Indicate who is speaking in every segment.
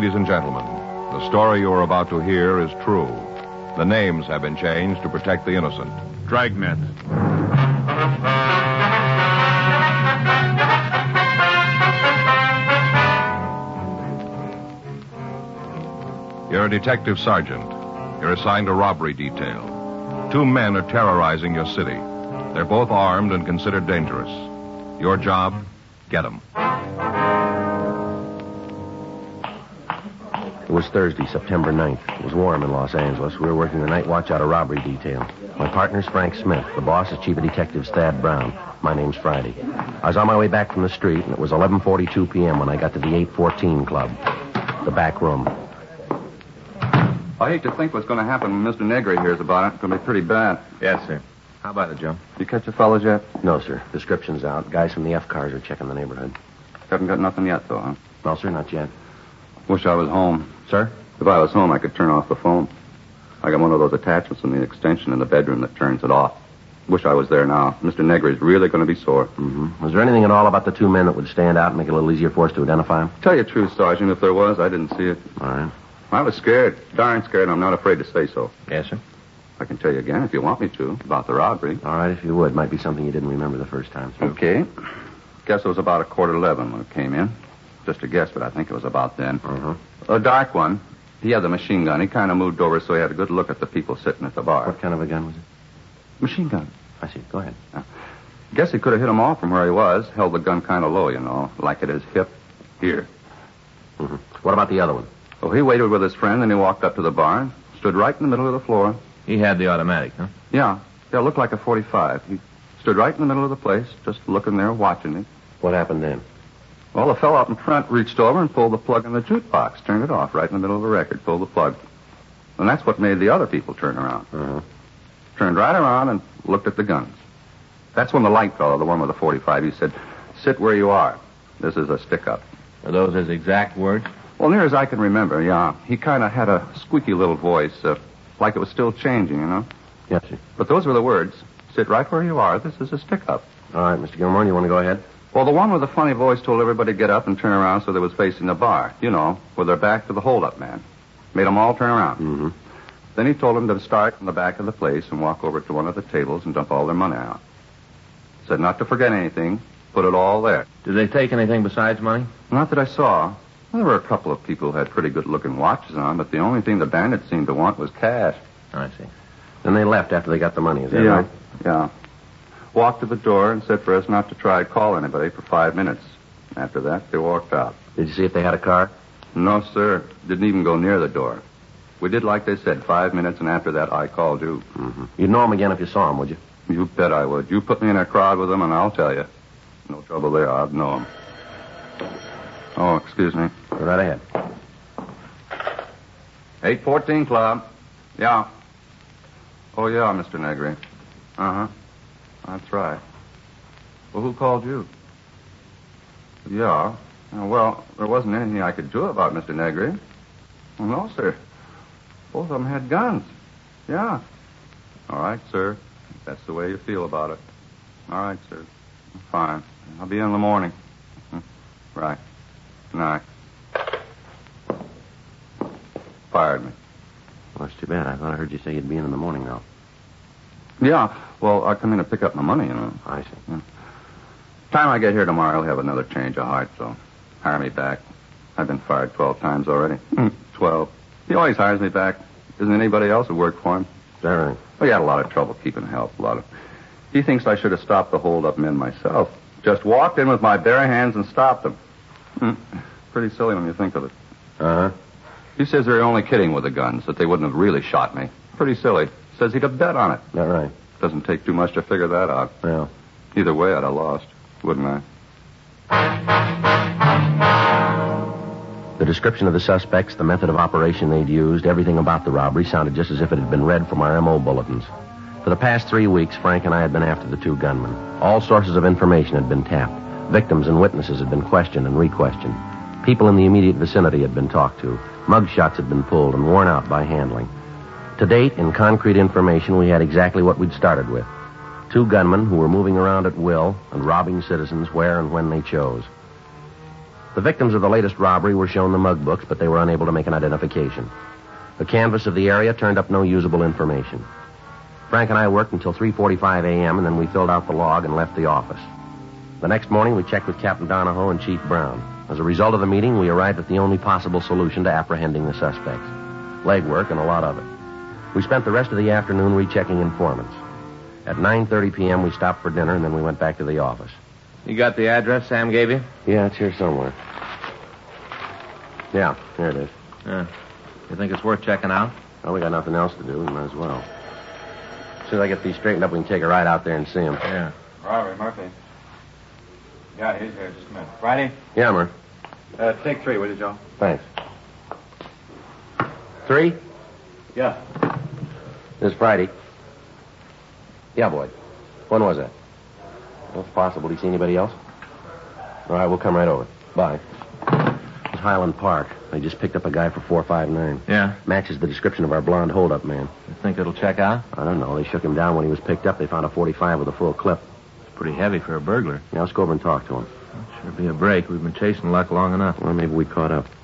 Speaker 1: Ladies and gentlemen, the story you are about to hear is true. The names have been changed to protect the innocent.
Speaker 2: Dragnet.
Speaker 1: You're a detective sergeant. You're assigned a robbery detail. 2 men are terrorizing your city. They're both armed and considered dangerous. Your job, get them.
Speaker 3: It was Thursday, September 9th. It was warm in Los Angeles. We were working the night watch out of robbery detail. My partner's Frank Smith. The boss is Chief of Detectives Thad Brown. My name's Friday. I was on my way back from the street, and it was 11:42 p.m. when I got to the 814 Club, the back room.
Speaker 4: I hate to think what's going to happen when Mr. Negri hears about it. It's going to be pretty bad.
Speaker 2: Yes, sir. How about it, Joe?
Speaker 4: You catch the fellas yet?
Speaker 3: No, sir. Description's out. Guys from the F cars are checking the neighborhood.
Speaker 4: Haven't got nothing yet, though, huh?
Speaker 3: No, sir, not yet.
Speaker 4: Wish I was home.
Speaker 3: Sir?
Speaker 4: If I was home, I could turn off the phone. I got one of those attachments in the extension in the bedroom that turns it off. Wish I was there now. Mr. Negri's really going to be sore.
Speaker 3: Mm-hmm. Was there anything at all about the 2 men that would stand out and make it a little easier for us to identify them?
Speaker 4: Tell you the truth, Sergeant, if there was, I didn't see it.
Speaker 3: All right.
Speaker 4: I was scared. Darn scared, and I'm not afraid to say so.
Speaker 2: Yes, sir.
Speaker 4: I can tell you again if you want me to about the robbery.
Speaker 3: All right, if you would. Might be something you didn't remember the first time through.
Speaker 4: Okay. Guess it was about 11:15 when it came in. Just a guess, but I think it was about then. A dark one. He had the machine gun. He kind of moved over so he had a good look at the people sitting at the bar.
Speaker 3: What kind of a gun was it?
Speaker 4: Machine gun.
Speaker 3: I see. Go ahead.
Speaker 4: Guess he could have hit him off from where he was. Held the gun kind of low, you know, like at his hip. Here.
Speaker 3: Mm-hmm. What about the other one?
Speaker 4: Well, he waited with his friend, and he walked up to the bar and stood right in the middle of the floor.
Speaker 2: He had the automatic, huh?
Speaker 4: Yeah. It looked like a .45. He stood right in the middle of the place, just looking there, watching me.
Speaker 3: What happened then?
Speaker 4: Well, the fellow up in front reached over and pulled the plug in the jukebox, turned it off right in the middle of the record, pulled the plug. And that's what made the other people turn around.
Speaker 3: Uh-huh.
Speaker 4: Turned right around and looked at the guns. That's when the light fellow, the one with the .45, he said, "Sit where you are. This is a stick-up."
Speaker 2: Are those his exact words?
Speaker 4: Well, near as I can remember, yeah. He kind of had a squeaky little voice, like it was still changing, you know?
Speaker 3: Yes, sir.
Speaker 4: But those were the words. Sit right where you are. This is a stick-up.
Speaker 3: All right, Mr. Gilmore, you want to go ahead?
Speaker 4: Well, the one with the funny voice told everybody to get up and turn around so they was facing the bar. You know, with their back to the hold-up man. Made them all turn around.
Speaker 3: Mm-hmm.
Speaker 4: Then he told them to start from the back of the place and walk over to one of the tables and dump all their money out. Said not to forget anything. Put it all there.
Speaker 2: Did they take anything besides money?
Speaker 4: Not that I saw. Well, there were a couple of people who had pretty good-looking watches on, but the only thing the bandits seemed to want was cash.
Speaker 2: I see.
Speaker 3: Then they left after they got the money, is that right?
Speaker 4: Yeah. Walked to the door and said for us not to try to call anybody for 5 minutes. After that, they walked out.
Speaker 3: Did you see if they had a car?
Speaker 4: No, sir. Didn't even go near the door. We did like they said, 5 minutes, and after that, I called you.
Speaker 3: Mm-hmm. You'd know them again if you saw them, would you?
Speaker 4: You bet I would. You put me in a crowd with them, and I'll tell you. No trouble there. I'd know them. Oh, excuse me.
Speaker 3: Go right ahead.
Speaker 4: 814 Club. Yeah. Oh, yeah, Mr. Negri. Uh-huh. That's right. Well, who called you? Yeah. Well, there wasn't anything I could do about Mr. Negri. Well, no, sir. Both of them had guns. Yeah. All right, sir. If that's the way you feel about it. All right, sir. Fine. I'll be in the morning. Right. Good night. Fired me.
Speaker 3: Well, that's too bad. I thought I heard you say you'd be in the morning now.
Speaker 4: Yeah. Well, I come in to pick up my money, you know.
Speaker 3: I see.
Speaker 4: Yeah. Time I get here tomorrow, I'll have another change of heart, so hire me back. I've been fired 12 times already. 12. He always hires me back. Isn't anybody else who worked for him?
Speaker 3: Is that right?
Speaker 4: Well, he had a lot of trouble keeping help. He thinks I should have stopped the hold-up men myself. Just walked in with my bare hands and stopped them. Pretty silly when you think of it.
Speaker 3: Uh-huh.
Speaker 4: He says they're only kidding with the guns, that they wouldn't have really shot me. Pretty silly. Says he'd have bet on it.
Speaker 3: That right?
Speaker 4: Doesn't take too much to figure that out.
Speaker 3: Well.
Speaker 4: Either way, I'd have lost, wouldn't I?
Speaker 3: The description of the suspects, the method of operation they'd used, everything about the robbery sounded just as if it had been read from our M.O. bulletins. For the past 3 weeks, Frank and I had been after the 2 gunmen. All sources of information had been tapped. Victims and witnesses had been questioned and re-questioned. People in the immediate vicinity had been talked to. Mug shots had been pulled and worn out by handling. To date, in concrete information, we had exactly what we'd started with. 2 gunmen who were moving around at will and robbing citizens where and when they chose. The victims of the latest robbery were shown the mug books, but they were unable to make an identification. The canvass of the area turned up no usable information. Frank and I worked until 3:45 a.m., and then we filled out the log and left the office. The next morning, we checked with Captain Donahoe and Chief Brown. As a result of the meeting, we arrived at the only possible solution to apprehending the suspects. Legwork and a lot of it. We spent the rest of the afternoon rechecking informants. At 9:30 p.m., we stopped for dinner, and then we went back to the office.
Speaker 2: You got the address Sam gave you?
Speaker 3: Yeah, it's here somewhere. Yeah, here it is.
Speaker 2: Yeah. You think it's worth checking out?
Speaker 3: Well, we got nothing else to do. We might as well. As soon as I get these straightened up, we can take a ride out there and see him.
Speaker 2: Yeah.
Speaker 5: Robert Murphy. Yeah, he's here. Just a minute. Friday?
Speaker 3: Yeah, Murph.
Speaker 5: Take 3, will you, Joe?
Speaker 3: Thanks. 3?
Speaker 5: Yeah.
Speaker 3: This Friday. Yeah, Boyd. When was that? Well, it's possible. Did you see anybody else? All right, we'll come right over. Bye. It's Highland Park. They just picked up a guy for 459.
Speaker 2: Yeah?
Speaker 3: Matches the description of our blonde holdup man.
Speaker 2: You think it'll check out?
Speaker 3: I don't know. They shook him down when he was picked up. They found a 45 with a full clip.
Speaker 2: It's pretty heavy for a burglar.
Speaker 3: Yeah, let's go over and talk to him.
Speaker 2: Sure be a break. We've been chasing Luck long enough.
Speaker 3: Well, maybe we caught up.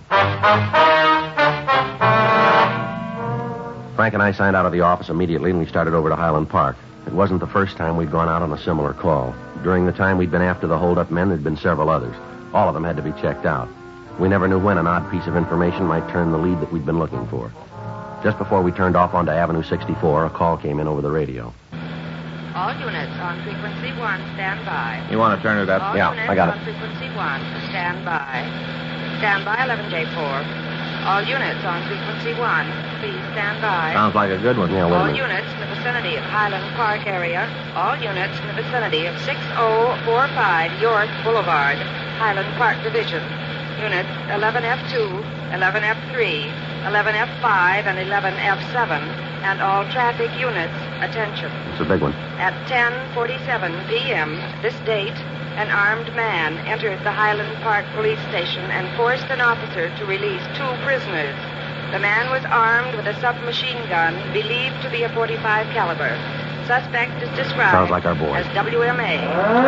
Speaker 3: Frank and I signed out of the office immediately, and we started over to Highland Park. It wasn't the first time we'd gone out on a similar call. During the time we'd been after the hold-up men, there'd been several others. All of them had to be checked out. We never knew when an odd piece of information might turn the lead that we'd been looking for. Just before we turned off onto Avenue 64, a call came in over the radio.
Speaker 6: All units on frequency 1, stand by.
Speaker 2: You want to turn it up?
Speaker 6: All
Speaker 3: Yeah,
Speaker 6: units
Speaker 3: I got
Speaker 6: on
Speaker 3: it.
Speaker 6: frequency 1, stand by. Stand by 11J4. All units on frequency 1, please stand by.
Speaker 2: Sounds like a good one.
Speaker 3: Yeah, wait a
Speaker 6: All
Speaker 3: minute.
Speaker 6: units in the vicinity of Highland Park area. All units in the vicinity of 6045 York Boulevard, Highland Park Division. Units 11F2, 11F3, 11F5, and 11F7. And all traffic units, attention.
Speaker 3: It's a big one.
Speaker 6: At 10:47 p.m. this date, an armed man entered the Highland Park police station and forced an officer to release 2 prisoners. The man was armed with a submachine gun believed to be a .45 caliber. Suspect is described
Speaker 3: Sounds like our boy.
Speaker 6: as WMA.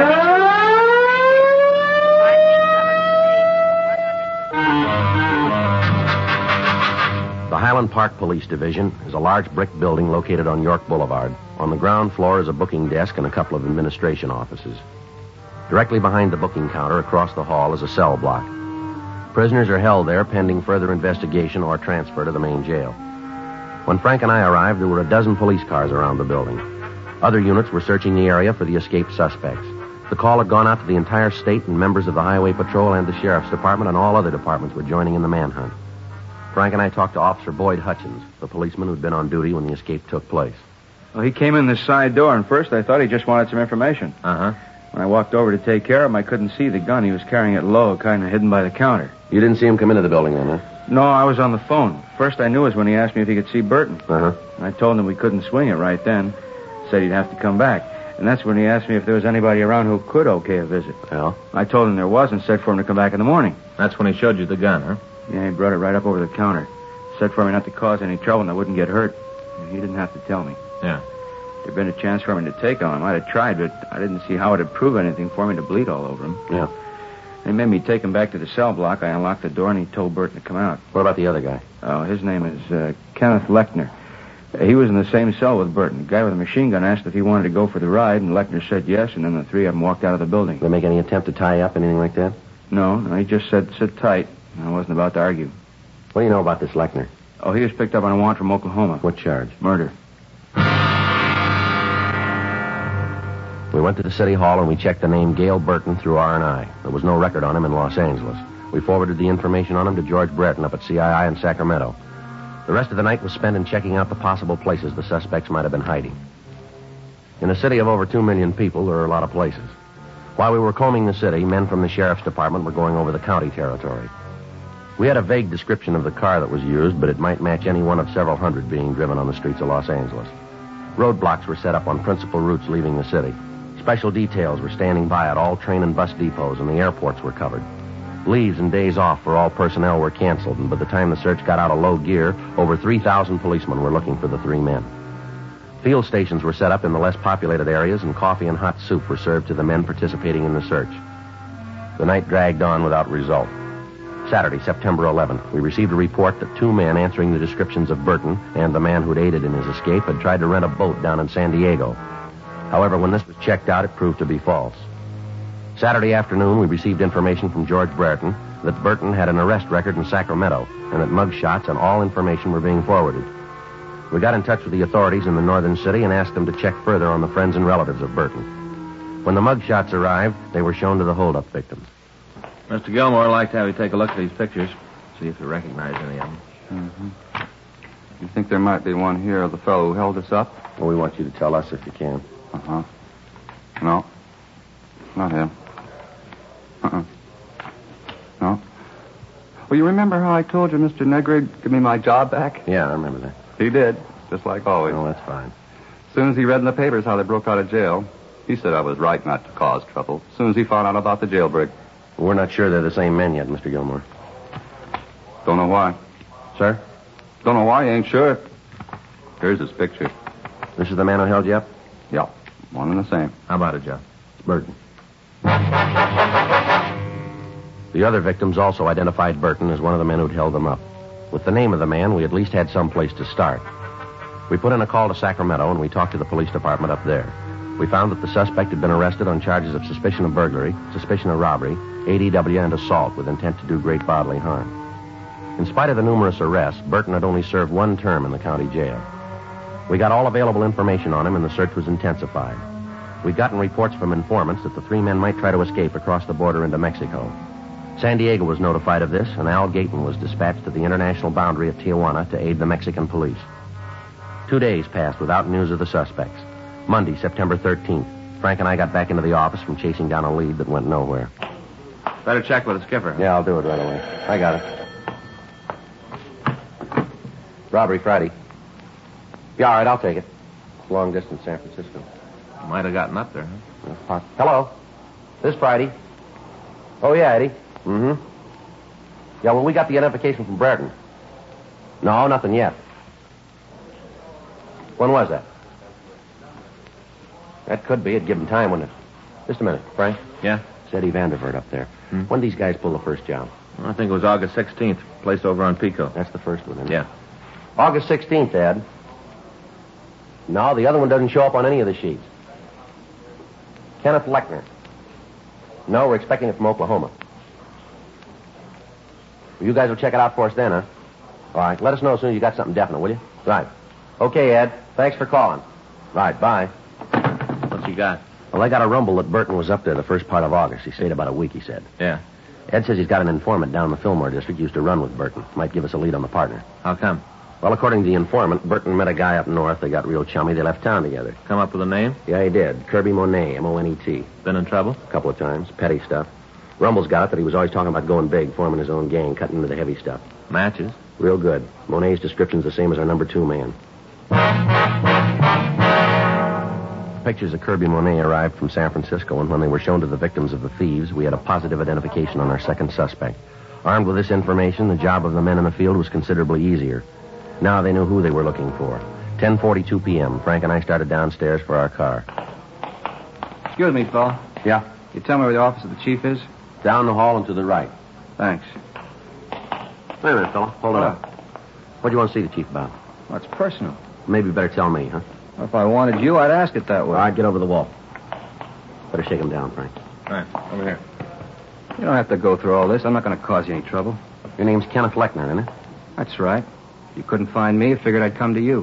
Speaker 3: The Highland Park Police Division is a large brick building located on York Boulevard. On the ground floor is a booking desk and a couple of administration offices. Directly behind the booking counter, across the hall, is a cell block. Prisoners are held there pending further investigation or transfer to the main jail. When Frank and I arrived, there were a dozen police cars around the building. Other units were searching the area for the escaped suspects. The call had gone out to the entire state, and members of the Highway Patrol and the Sheriff's Department and all other departments were joining in the manhunt. Frank and I talked to Officer Boyd Hutchins, the policeman who'd been on duty when the escape took place.
Speaker 5: Well, he came in the side door, and first I thought he just wanted some information.
Speaker 2: Uh-huh.
Speaker 5: When I walked over to take care of him, I couldn't see the gun. He was carrying it low, kind of hidden by the counter.
Speaker 3: You didn't see him come into the building then, huh?
Speaker 5: No, I was on the phone. First I knew was when he asked me if he could see Burton.
Speaker 3: Uh-huh.
Speaker 5: I told him we couldn't swing it right then. Said he'd have to come back. And that's when he asked me if there was anybody around who could okay a visit.
Speaker 3: Well?
Speaker 5: I told him there was and said for him to come back in the morning.
Speaker 2: That's when he showed you the gun, huh?
Speaker 5: Yeah, he brought it right up over the counter. Said for me not to cause any trouble and I wouldn't get hurt. He didn't have to tell me.
Speaker 2: Yeah.
Speaker 5: If there'd been a chance for me to take on him, I'd have tried, but I didn't see how it'd prove anything for me to bleed all over him.
Speaker 3: Yeah.
Speaker 5: They made me take him back to the cell block. I unlocked the door and he told Burton to come out.
Speaker 3: What about the other guy?
Speaker 5: Oh, his name is Kenneth Lechner. He was in the same cell with Burton. The guy with the machine gun asked if he wanted to go for the ride, and Lechner said yes, and then the 3 of them walked out of the building.
Speaker 3: Did they make any attempt to tie you up, anything like that?
Speaker 5: No, he just said, sit tight. I wasn't about to argue.
Speaker 3: What do you know about this Lechner?
Speaker 5: Oh, he was picked up on a warrant from Oklahoma.
Speaker 3: What charge?
Speaker 5: Murder.
Speaker 3: We went to the city hall and we checked the name Gail Burton through R&I. There was no record on him in Los Angeles. We forwarded the information on him to George Breton up at CII in Sacramento. The rest of the night was spent in checking out the possible places the suspects might have been hiding. In a city of over 2 million people, there are a lot of places. While we were combing the city, men from the Sheriff's Department were going over the county territory. We had a vague description of the car that was used, but it might match any one of several hundred being driven on the streets of Los Angeles. Roadblocks were set up on principal routes leaving the city. Special details were standing by at all train and bus depots, and the airports were covered. Leaves and days off for all personnel were canceled, and by the time the search got out of low gear, over 3,000 policemen were looking for the 3 men. Field stations were set up in the less populated areas, and coffee and hot soup were served to the men participating in the search. The night dragged on without result. Saturday, September 11th, we received a report that 2 men answering the descriptions of Burton and the man who'd aided in his escape had tried to rent a boat down in San Diego. However, when this was checked out, it proved to be false. Saturday afternoon, we received information from George Brereton that Burton had an arrest record in Sacramento and that mug shots and all information were being forwarded. We got in touch with the authorities in the northern city and asked them to check further on the friends and relatives of Burton. When the mug shots arrived, they were shown to the holdup victims.
Speaker 2: Mr. Gilmore, I'd like to have you take a look at these pictures, see if you recognize any of them.
Speaker 4: Mm-hmm. You think there might be one here of the fellow who held us up?
Speaker 3: Well, we want you to tell us if you can.
Speaker 4: Uh-huh. No. Not him. Uh-uh. No. Well, you remember how I told you Mr. Negri would give me my job back?
Speaker 3: Yeah, I remember that.
Speaker 4: He did, just like always.
Speaker 3: Oh, that's fine.
Speaker 4: As soon as he read in the papers how they broke out of jail, he said I was right not to cause trouble. As soon as he found out about the jailbreak.
Speaker 3: We're not sure they're the same men yet, Mr. Gilmore.
Speaker 4: Don't know why.
Speaker 3: Sir?
Speaker 4: Don't know why, ain't sure. Here's his picture.
Speaker 3: This is the man who held you up?
Speaker 4: Yeah, one and the same.
Speaker 2: How about it, Joe?
Speaker 3: Burton. The other victims also identified Burton as one of the men who'd held them up. With the name of the man, we at least had some place to start. We put in a call to Sacramento, and we talked to the police department up there. We found that the suspect had been arrested on charges of suspicion of burglary, suspicion of robbery, ADW, and assault with intent to do great bodily harm. In spite of the numerous arrests, Burton had only served 1 term in the county jail. We got all available information on him, and the search was intensified. We'd gotten reports from informants that the 3 men might try to escape across the border into Mexico. San Diego was notified of this, and Al Gayton was dispatched to the international boundary at Tijuana to aid the Mexican police. 2 days passed without news of the suspects. Monday, September 13th, Frank and I got back into the office from chasing down a lead that went nowhere.
Speaker 2: Better check with the skipper.
Speaker 3: Yeah, I'll do it right away. I got it. Robbery Friday. Yeah, all right, I'll take it. It's long distance San Francisco.
Speaker 2: Might have gotten up there, huh?
Speaker 3: Hello. This Friday. Oh, yeah, Eddie. Mm-hmm. Yeah, well, we got the identification from Brereton. No, nothing yet. When was that? That could be. It'd give him time, wouldn't it? Just a minute, Frank.
Speaker 2: Yeah?
Speaker 3: It's Eddie Vandervert up there. When did these guys pull the first job?
Speaker 2: I think it was August 16th. Place over on Pico.
Speaker 3: That's the first one, isn't it?
Speaker 2: Yeah.
Speaker 3: August 16th, Ed. No, the other one doesn't show up on any of the sheets. Kenneth Lechner. No, we're expecting it from Oklahoma. You guys will check it out for us then, huh? All right. Let us know as soon as you got something definite, will you? Right. Okay, Ed. Thanks for calling. Right. Bye.
Speaker 2: What's he got?
Speaker 3: Well, I got a rumble that Burton was up there the first part of August. He stayed about a week, he said.
Speaker 2: Yeah.
Speaker 3: Ed says he's got an informant down in the Fillmore district used to run with Burton. Might give us a lead on the partner.
Speaker 2: How come?
Speaker 3: Well, according to the informant, Burton met a guy up north. They got real chummy. They left town together.
Speaker 2: Come up with a name?
Speaker 3: Yeah, he did. Kirby Monet, M-O-N-E-T.
Speaker 2: Been in trouble?
Speaker 3: A couple of times. Petty stuff. Rumble's got it that he was always talking about going big, forming his own gang, cutting into the heavy stuff.
Speaker 2: Matches?
Speaker 3: Real good. Monet's description's the same as our number 2 man. Pictures of Kirby Monet arrived from San Francisco, and when they were shown to the victims of the thieves, we had a positive identification on our second suspect. Armed with this information, the job of the men in the field was considerably easier. Now they knew who they were looking for. 10:42 p.m., Frank and I started downstairs for our car.
Speaker 5: Excuse me, Phil.
Speaker 3: Yeah?
Speaker 5: You tell me where the office of the chief is?
Speaker 3: Down the hall and to the right.
Speaker 5: Thanks.
Speaker 3: Wait a minute, fella. Hold it up. What do you want to see the chief about?
Speaker 5: Well, it's personal.
Speaker 3: Maybe you better tell me, huh?
Speaker 5: Well, if I wanted you, I'd ask it that way.
Speaker 3: All right, get over the wall. Better shake him down, Frank.
Speaker 2: All right, over here.
Speaker 5: You don't have to go through all this. I'm not going to cause you any trouble.
Speaker 3: Your name's Kenneth Lechner, isn't it?
Speaker 5: That's right. If you couldn't find me, I figured I'd come to you.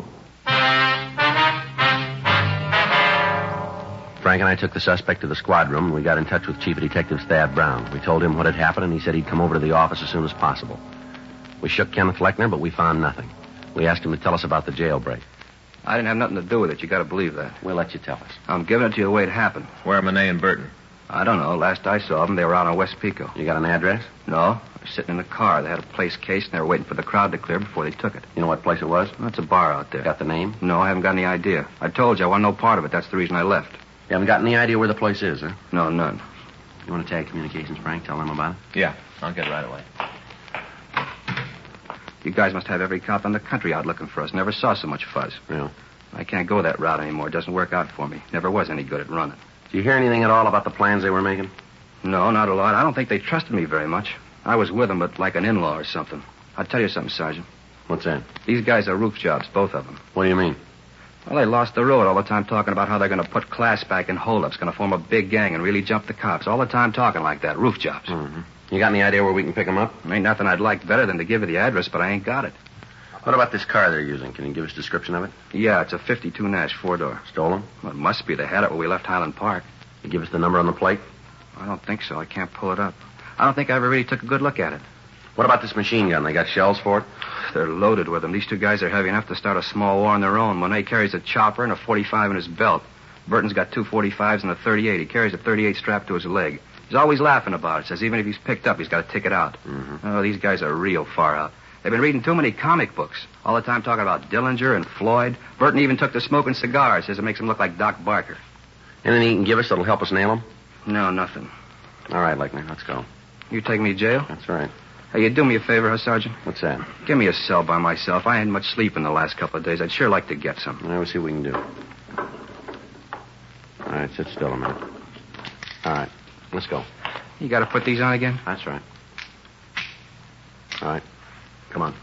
Speaker 3: Frank and I took the suspect to the squad room, and we got in touch with Chief Detective Thad Brown. We told him what had happened, and he said he'd come over to the office as soon as possible. We shook Kenneth Lechner, but we found nothing. We asked him to tell us about the jailbreak.
Speaker 4: I didn't have nothing to do with it. You got to believe that.
Speaker 3: We'll let you tell us.
Speaker 4: I'm giving it to you the way it happened.
Speaker 2: Where are Monet and Burton?
Speaker 4: I don't know. Last I saw them, they were out on West Pico.
Speaker 3: You got an address?
Speaker 4: No. They were sitting in the car. They had a place cased, and they were waiting for the crowd to clear before they took it.
Speaker 3: You know what place it was?
Speaker 4: Well, it's a bar out there.
Speaker 3: Got the name?
Speaker 4: No, I haven't got any idea. I told you I want no part of it. That's the reason I left.
Speaker 3: You haven't got any idea where the place is, huh?
Speaker 4: No, none.
Speaker 3: You want to tag communications, Frank? Tell them about it?
Speaker 2: Yeah, I'll get it right away.
Speaker 4: You guys must have every cop in the country out looking for us. Never saw so much fuzz.
Speaker 3: Yeah.
Speaker 4: I can't go that route anymore. It doesn't work out for me. Never was any good at running.
Speaker 3: Did you hear anything at all about the plans they were making?
Speaker 7: No, not a lot. I don't think they trusted me very much. I was with them, but like an in-law or something. I'll tell you something, Sergeant.
Speaker 3: What's that?
Speaker 7: These guys are roof jobs, both of them.
Speaker 3: What do you mean?
Speaker 7: Well, they lost the road all the time talking about how they're going to put class back in holdups, going to form a big gang and really jump the cops. All the time talking like that. Roof jobs.
Speaker 3: Mm-hmm. You got any idea where we can pick them up?
Speaker 7: Ain't nothing I'd like better than to give you the address, but I ain't got it.
Speaker 3: What about this car they're using? Can you give us a description of it?
Speaker 7: Yeah, it's a 52 Nash, 4-door.
Speaker 3: Stolen?
Speaker 7: Well, it must be. They had it when we left Highland Park.
Speaker 3: You give us the number on the plate?
Speaker 7: I don't think so. I can't pull it up. I don't think I ever really took a good look at it.
Speaker 3: What about this machine gun? They got shells for it?
Speaker 7: They're loaded with them. These two guys are heavy enough to start a small war on their own. Monet carries a chopper and a 45 in his belt. Burton's got 2 45s and a 38. He carries a 38 strapped to his leg. He's always laughing about it. Says even if he's picked up, he's got to ticket out.
Speaker 3: Mm-hmm.
Speaker 7: Oh, these guys are real far out. They've been reading too many comic books. All the time talking about Dillinger and Floyd. Burton even took to smoking cigars. Says it makes him look like Doc Barker.
Speaker 3: Anything you can give us that'll help us nail them?
Speaker 7: No, nothing.
Speaker 3: All right, Lechner, let's go.
Speaker 7: You take me to jail?
Speaker 3: That's right.
Speaker 7: Hey, you do me a favor, huh, Sergeant?
Speaker 3: What's that?
Speaker 7: Give me a cell by myself. I hadn't much sleep in the last couple of days. I'd sure like to get some.
Speaker 3: All right, we'll see what we can do. All right, sit still a minute. All right, let's go.
Speaker 7: You got to put these on again?
Speaker 3: That's right. All right, come on.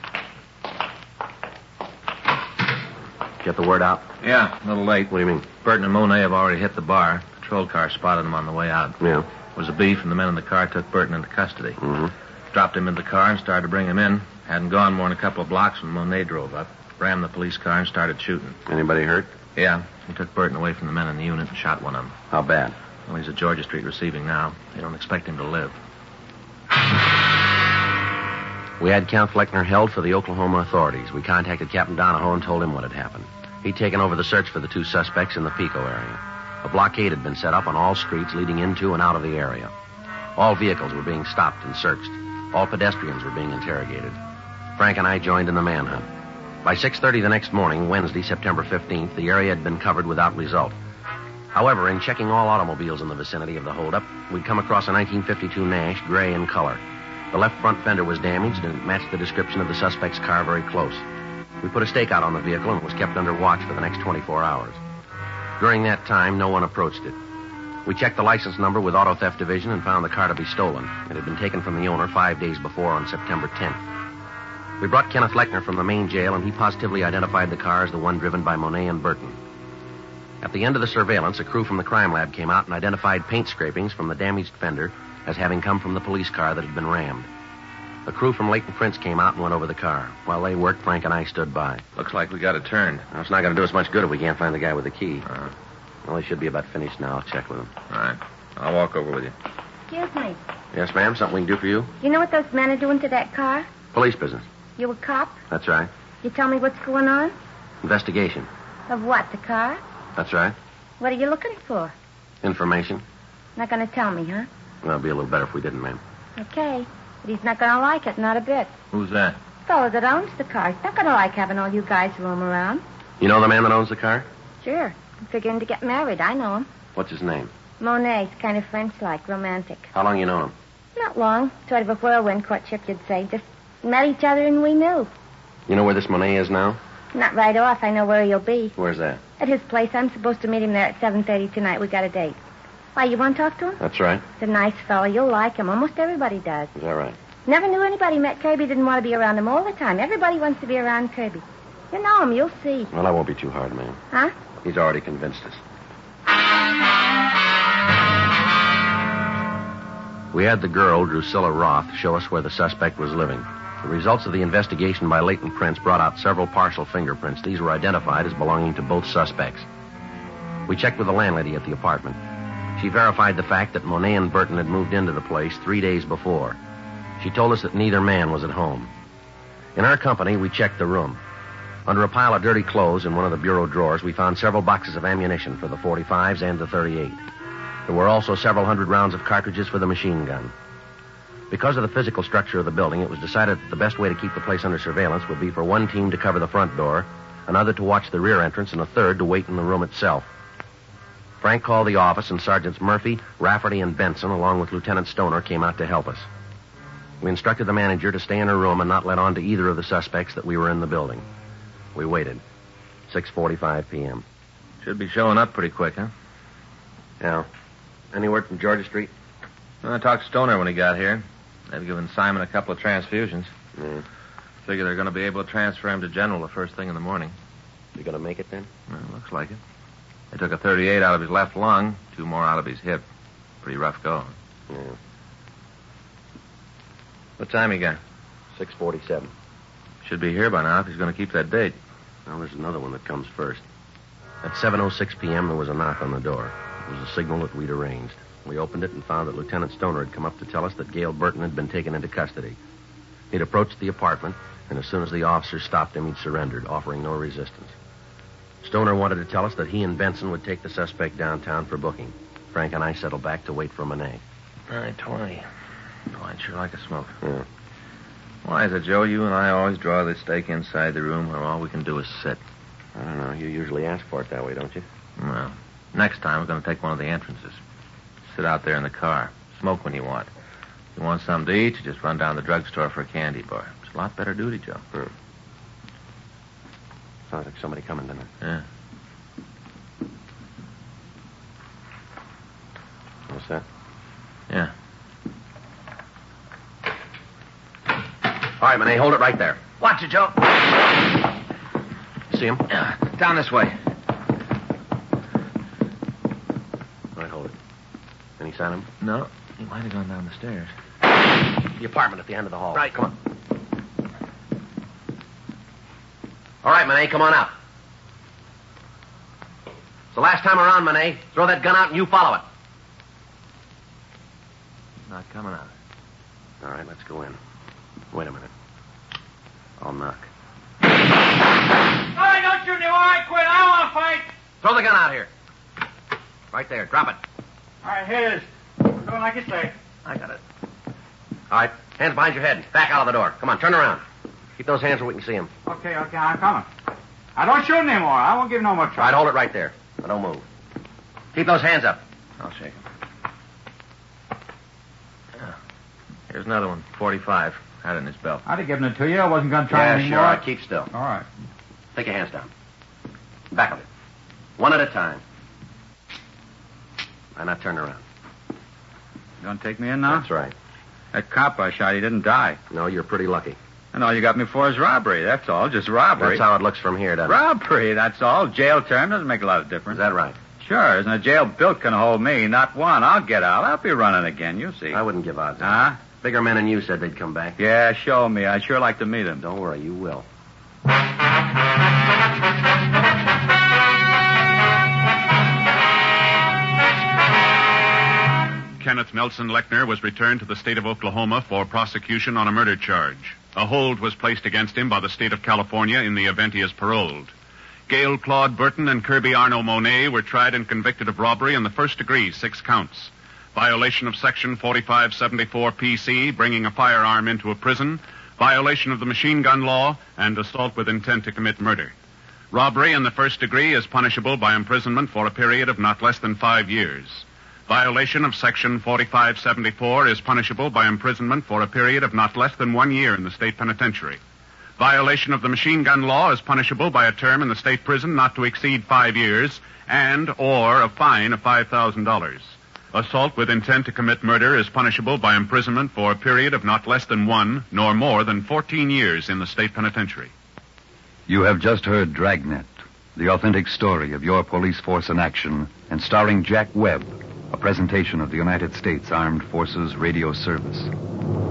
Speaker 3: Get the word out?
Speaker 2: Yeah, a little late.
Speaker 3: What do you mean?
Speaker 2: Burton and Monet have already hit the bar. Patrol car spotted them on the way out.
Speaker 3: Yeah.
Speaker 2: It was a beef, and the men in the car took Burton into custody.
Speaker 3: Mm-hmm.
Speaker 2: Dropped him in the car and started to bring him in. Hadn't gone more than a couple of blocks when Monet drove up, rammed the police car, and started shooting.
Speaker 3: Anybody hurt?
Speaker 2: Yeah, he took Burton away from the men in the unit and shot one of them.
Speaker 3: How bad?
Speaker 2: Well, he's at Georgia Street receiving now. They don't expect him to live.
Speaker 3: We had Count Fleckner held for the Oklahoma authorities. We contacted Captain Donahoe and told him what had happened. He'd taken over the search for the 2 suspects in the Pico area. A blockade had been set up on all streets leading into and out of the area. All vehicles were being stopped and searched. All pedestrians were being interrogated. Frank and I joined in the manhunt. By 6:30 the next morning, Wednesday, September 15th, the area had been covered without result. However, in checking all automobiles in the vicinity of the holdup, we'd come across a 1952 Nash, gray in color. The left front fender was damaged, and it matched the description of the suspect's car very close. We put a stakeout on the vehicle, and it was kept under watch for the next 24 hours. During that time, no one approached it. We checked the license number with Auto Theft Division and found the car to be stolen. It had been taken from the owner 5 days before on September 10th. We brought Kenneth Lechner from the main jail, and he positively identified the car as the one driven by Monet and Burton. At the end of the surveillance, a crew from the crime lab came out and identified paint scrapings from the damaged fender as having come from the police car that had been rammed. A crew from Leighton Prince came out and went over the car. While they worked, Frank and I stood by.
Speaker 2: Looks like we got it turned.
Speaker 3: Now, it's not going to do us much good if we can't find the guy with the key. Well, he should be about finished now. I'll check with him.
Speaker 2: All right. I'll walk over with you.
Speaker 8: Excuse me.
Speaker 3: Yes, ma'am? Something we can do for you?
Speaker 8: You know what those men are doing to that car?
Speaker 3: Police business.
Speaker 8: You a cop?
Speaker 3: That's right.
Speaker 8: You tell me what's going on?
Speaker 3: Investigation.
Speaker 8: Of what, the car?
Speaker 3: That's right.
Speaker 8: What are you looking for?
Speaker 3: Information.
Speaker 8: Not going to tell me, huh?
Speaker 3: Well, it'd be a little better if we didn't, ma'am.
Speaker 8: Okay. But he's not going to like it, not a bit.
Speaker 2: Who's that?
Speaker 8: The fellow that owns the car. He's not going to like having all you guys roam around.
Speaker 3: You know the man that owns the car?
Speaker 8: Sure. I'm figuring to get married. I know him.
Speaker 3: What's his name?
Speaker 8: Monet's kind of French-like, romantic.
Speaker 3: How long you known him?
Speaker 8: Not long. Sort of a whirlwind courtship, you'd say. Just met each other and we knew.
Speaker 3: You know where this Monet is now?
Speaker 8: Not right off. I know where he'll be.
Speaker 3: Where's that?
Speaker 8: At his place. I'm supposed to meet him there at 7:30 tonight. We got a date. Why, you want to talk to him?
Speaker 3: That's right.
Speaker 8: He's a nice fellow. You'll like him. Almost everybody does.
Speaker 3: Is that right?
Speaker 8: Never knew anybody met Kirby didn't want to be around him all the time. Everybody wants to be around Kirby. You know him. You'll see.
Speaker 3: Well, that won't be too hard, ma'am.
Speaker 8: Huh?
Speaker 3: He's already convinced us. We had the girl, Drusilla Roth, show us where the suspect was living. The results of the investigation by Leighton Prince brought out several partial fingerprints. These were identified as belonging to both suspects. We checked with the landlady at the apartment. She verified the fact that Monet and Burton had moved into the place 3 days before. She told us that neither man was at home. In our company, we checked the room. Under a pile of dirty clothes in one of the bureau drawers, we found several boxes of ammunition for the 45s and the 38. There were also several hundred rounds of cartridges for the machine gun. Because of the physical structure of the building, it was decided that the best way to keep the place under surveillance would be for one team to cover the front door, another to watch the rear entrance, and a third to wait in the room itself. Frank called the office, and Sergeants Murphy, Rafferty, and Benson, along with Lieutenant Stoner, came out to help us. We instructed the manager to stay in her room and not let on to either of the suspects that we were in the building. We waited. 6:45 p.m.
Speaker 2: Should be showing up pretty quick, huh?
Speaker 3: Yeah. Any word from Georgia Street?
Speaker 2: Well, I talked to Stoner when he got here. They've given Simon a couple of transfusions.
Speaker 3: Yeah.
Speaker 2: Figure they're going to be able to transfer him to General the first thing in the morning.
Speaker 3: You going to make it then?
Speaker 2: Well, looks like it. They took a 38 out of his left lung, 2 more out of his hip. Pretty rough going.
Speaker 3: Yeah.
Speaker 2: What time you got?
Speaker 3: 6:47.
Speaker 2: Should be here by now if he's going to keep that date.
Speaker 3: Now, there's another one that comes first. At 7:06 p.m., there was a knock on the door. It was a signal that we'd arranged. We opened it and found that Lieutenant Stoner had come up to tell us that Gail Burton had been taken into custody. He'd approached the apartment, and as soon as the officers stopped him, he'd surrendered, offering no resistance. Stoner wanted to tell us that he and Benson would take the suspect downtown for booking. Frank and I settled back to wait for Monet.
Speaker 2: 9:20. Oh, I'd sure like a smoke.
Speaker 3: Yeah.
Speaker 2: Why is it, Joe, you and I always draw the stake inside the room where all we can do is sit?
Speaker 3: I don't know. You usually ask for it that way, don't you?
Speaker 2: Well, next time we're going to take one of the entrances. Sit out there in the car. Smoke when you want. If you want something to eat, you just run down to the drugstore for a candy bar. It's a lot better duty, Joe.
Speaker 3: Sounds like somebody coming, doesn't it?
Speaker 2: Yeah.
Speaker 3: What's that?
Speaker 2: Yeah.
Speaker 3: All right, Monet, hold it right there.
Speaker 2: Watch it, Joe.
Speaker 3: See him?
Speaker 2: Yeah, down this way.
Speaker 3: All right, hold it. Any sign of him?
Speaker 2: No, he might have gone down the stairs.
Speaker 3: The apartment at the end of the hall.
Speaker 2: Right.
Speaker 3: Come on. All right, Monet, come on out. It's the last time around, Monet. Throw that gun out and you follow it.
Speaker 2: Not coming out.
Speaker 3: All right, let's go in. Wait a minute. I'll knock.
Speaker 9: All right, don't shoot anymore. I quit. I don't want to fight.
Speaker 3: Throw the gun out here. Right there. Drop it.
Speaker 9: All right, here it is. We're doing like you say.
Speaker 3: I got it. All right. Hands behind your head. Back out of the door. Come on, turn around. Keep those hands where we can see them.
Speaker 9: Okay, I'm coming. I don't shoot anymore. I won't give no more
Speaker 3: All right,
Speaker 9: trouble.
Speaker 3: hold it right there. Now, don't move. Keep those hands up.
Speaker 2: I'll shake him. Yeah. Here's another one. 45. Had it in his belt.
Speaker 9: I'd have given it to you. I wasn't going to try
Speaker 3: Yeah,
Speaker 9: anymore.
Speaker 3: sure. All right, keep still.
Speaker 9: All right.
Speaker 3: Take your hands down. Back of it. One at a time. And now turn around.
Speaker 4: You going to take me in now?
Speaker 3: That's right.
Speaker 4: That cop I shot, he didn't die.
Speaker 3: No, you're pretty lucky.
Speaker 4: And all you got me for is robbery. That's all. Just robbery.
Speaker 3: That's how it looks from here, doesn't it?
Speaker 4: Robbery, that's all. Jail term doesn't make a lot of difference.
Speaker 3: Is that right?
Speaker 4: Sure. Isn't a jail built can hold me? Not one. I'll get out. I'll be running again. You'll see.
Speaker 3: I wouldn't give odds.
Speaker 4: Huh?
Speaker 3: Bigger men than you said they'd come back.
Speaker 4: Yeah, show me. I'd sure like to meet him.
Speaker 3: Don't worry, you will.
Speaker 10: Kenneth Nelson Lechner was returned to the state of Oklahoma for prosecution on a murder charge. A hold was placed against him by the state of California in the event he is paroled. Gail Claude Burton and Kirby Arno Monet were tried and convicted of robbery in the first degree, 6 counts. Violation of Section 4574 PC, bringing a firearm into a prison, violation of the machine gun law, and assault with intent to commit murder. Robbery in the first degree is punishable by imprisonment for a period of not less than 5 years. Violation of Section 4574 is punishable by imprisonment for a period of not less than 1 year in the state penitentiary. Violation of the machine gun law is punishable by a term in the state prison not to exceed 5 years and/or a fine of $5,000. Assault with intent to commit murder is punishable by imprisonment for a period of not less than 1 nor more than 14 years in the state penitentiary.
Speaker 11: You have just heard Dragnet, the authentic story of your police force in action, and starring Jack Webb, a presentation of the United States Armed Forces Radio Service.